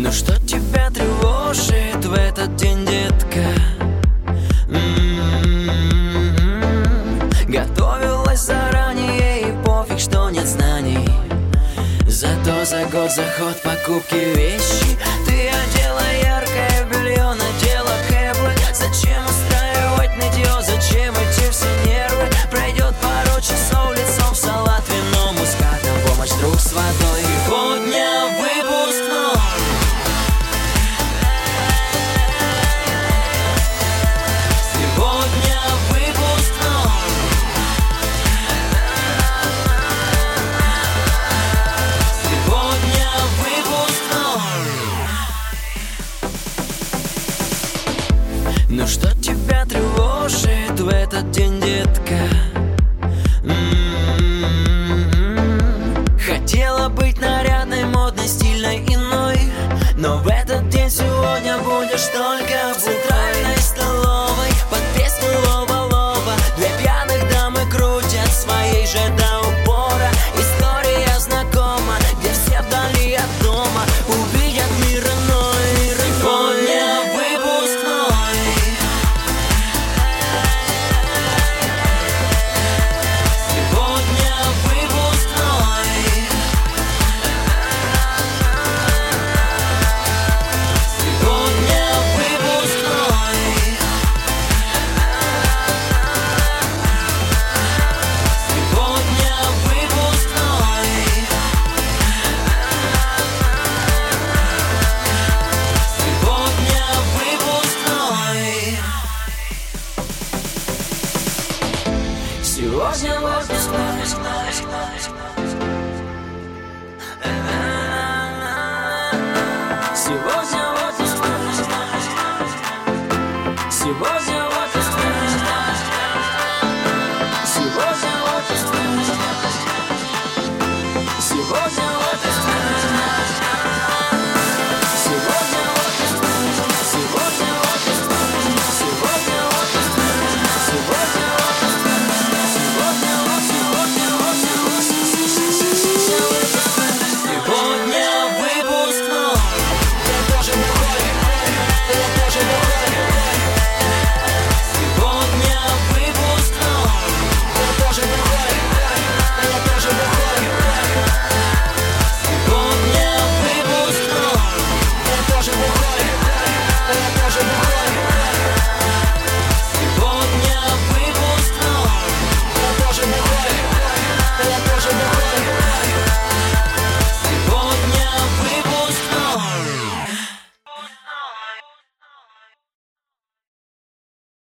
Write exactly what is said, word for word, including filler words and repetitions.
Ну что тебя тревожит в этот день, детка? М-м-м-м. Готовилась заранее, и пофиг, что нет знаний. Зато за год заход покупки вещи. Ты одела яркое белье, надела хэблы. Зачем устраивать нытье, зачем эти все нервы? Пройдет пару часов, лицом в салат, вино, мускат, на помощь друг с водой. Сегодня выпускной. Сегодня выпускной. Сегодня выпускной. Ну что тебя тревожит в этот день, детка? М-м-м-м. Хотела быть нарядной, модной, стильной, иной, но в этот день сегодня будешь только в центральной столовой под песню Лова-Лова. Две пьяных дамы крутят своей же до упора. История знакома, где все вдали от дома увидят мир иной. Сегодня выпускной. Сегодня выпускной. Сегодня выпускной. Сегодня выпускной. Сегодня выпускной. Сегодня выпускной.